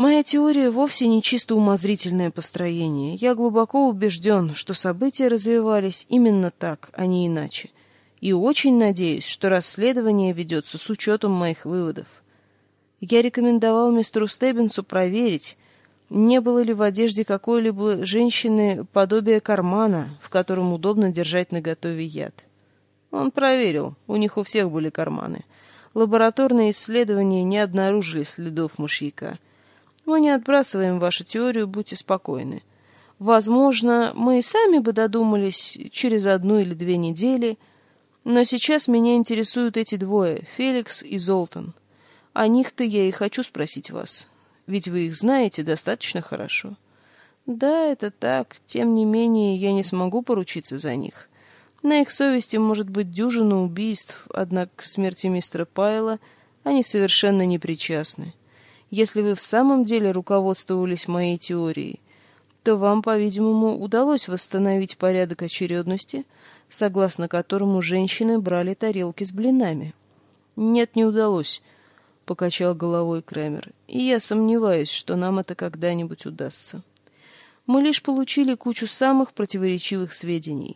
Моя теория вовсе не чисто умозрительное построение. Я глубоко убежден, что события развивались именно так, а не иначе. И очень надеюсь, что расследование ведется с учетом моих выводов. Я рекомендовал мистеру Стеббинсу проверить, не было ли в одежде какой-либо женщины подобие кармана, в котором удобно держать наготове яд. Он проверил, у них у всех были карманы. Лабораторные исследования не обнаружили следов мышьяка. Мы не отбрасываем вашу теорию, будьте спокойны. Возможно, мы и сами бы додумались через 1 или 2 недели, но сейчас меня интересуют эти двое, Феликс и Золтан. О них-то я и хочу спросить вас, ведь вы их знаете достаточно хорошо. Да, это так, тем не менее я не смогу поручиться за них. На их совести может быть дюжина убийств, однако к смерти мистера Пайла они совершенно не причастны. Если вы в самом деле руководствовались моей теорией, то вам, по-видимому, удалось восстановить порядок очередности, согласно которому женщины брали тарелки с блинами. Нет, не удалось, — покачал головой Крамер, — и я сомневаюсь, что нам это когда-нибудь удастся. Мы лишь получили кучу самых противоречивых сведений.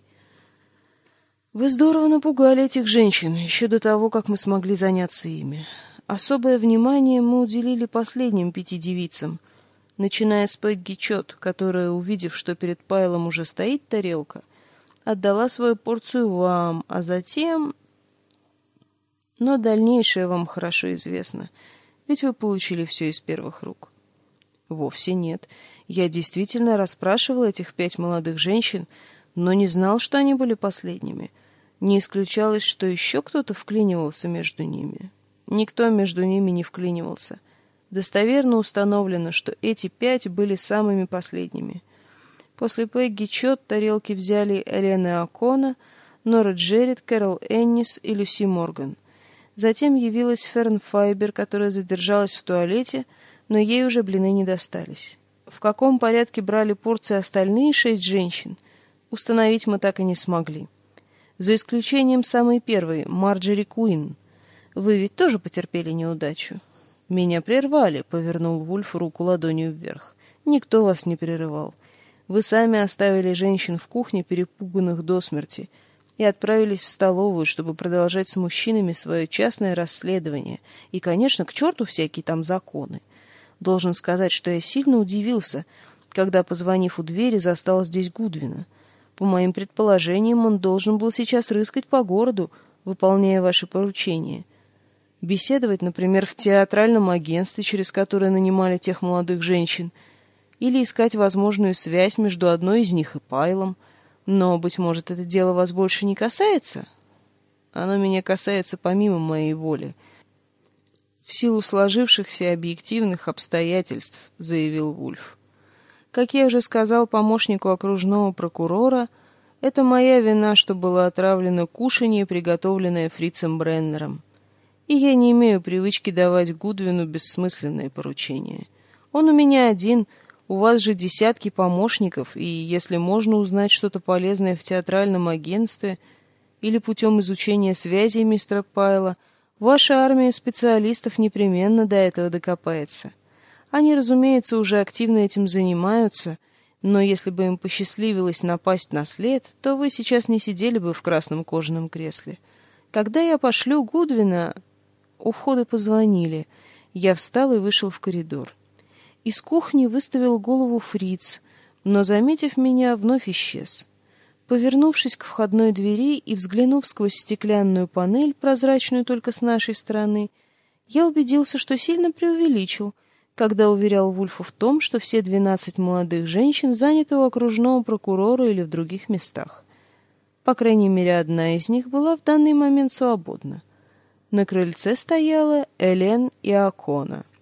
Вы здорово напугали этих женщин, еще до того, как мы смогли заняться ими. Особое внимание мы уделили последним 5 девицам, начиная с Пегги Чот, которая, увидев, что перед Пайлом уже стоит тарелка, отдала свою порцию вам, а затем... Но дальнейшее вам хорошо известно, ведь вы получили все из первых рук. Вовсе нет. Я действительно расспрашивал этих 5 молодых женщин, но не знал, что они были последними. Не исключалось, что еще кто-то вклинивался между ними. Никто между ними не вклинивался. Достоверно установлено, что эти 5 были самыми последними. После Пегги Чот тарелки взяли Элена О'Кона, Нора Джеррит, Кэрол Эннис и Люси Морган. Затем явилась Ферн Файбер, которая задержалась в туалете, но ей уже блины не достались. В каком порядке брали порции остальные 6 женщин, установить мы так и не смогли. За исключением самой первой, Марджери Куин. Вы ведь тоже потерпели неудачу? Меня прервали, — повернул Вульф руку ладонью вверх. Никто вас не прерывал. Вы сами оставили женщин в кухне, перепуганных до смерти, и отправились в столовую, чтобы продолжать с мужчинами свое частное расследование. И, конечно, к черту всякие там законы. Должен сказать, что я сильно удивился, когда, позвонив у двери, застал здесь Гудвина. По моим предположениям, он должен был сейчас рыскать по городу, выполняя ваши поручения. Беседовать, например, в театральном агентстве, через которое нанимали тех молодых женщин, или искать возможную связь между одной из них и Пайлом. Но, быть может, это дело вас больше не касается? Оно меня касается помимо моей воли. В силу сложившихся объективных обстоятельств, — заявил Вульф. Как я уже сказал помощнику окружного прокурора, это моя вина, что было отравлено кушанье, приготовленное Фрицем Бреннером. И я не имею привычки давать Гудвину бессмысленные поручения. Он у меня один, у вас же десятки помощников, и если можно узнать что-то полезное в театральном агентстве или путем изучения связей мистера Пайла, ваша армия специалистов непременно до этого докопается. Они, разумеется, уже активно этим занимаются, но если бы им посчастливилось напасть на след, то вы сейчас не сидели бы в красном кожаном кресле. Когда я пошлю Гудвина... У входа позвонили. Я встал и вышел в коридор. Из кухни выставил голову Фриц, но, заметив меня, вновь исчез. Повернувшись к входной двери и взглянув сквозь стеклянную панель, прозрачную только с нашей стороны, я убедился, что сильно преувеличил, когда уверял Вульфа в том, что все 12 молодых женщин заняты у окружного прокурора или в других местах. По крайней мере, одна из них была в данный момент свободна. На крыльце стояла Элен и О'Кона.